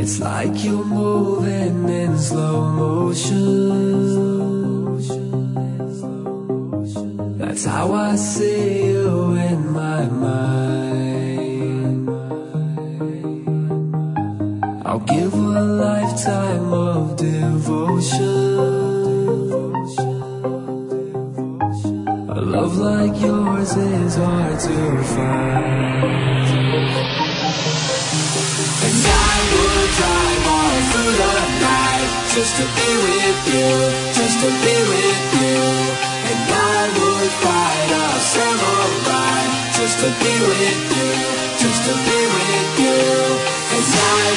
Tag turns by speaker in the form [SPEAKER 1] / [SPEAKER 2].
[SPEAKER 1] It's like you're moving in slow motion. That's how I see you in my mind. I'll give a lifetime of devotion. A love like yours is hard to find. And I would drive all through the night just to be with you, just to be with you. And I would fight a samurai just to be with you, just to be with you. And I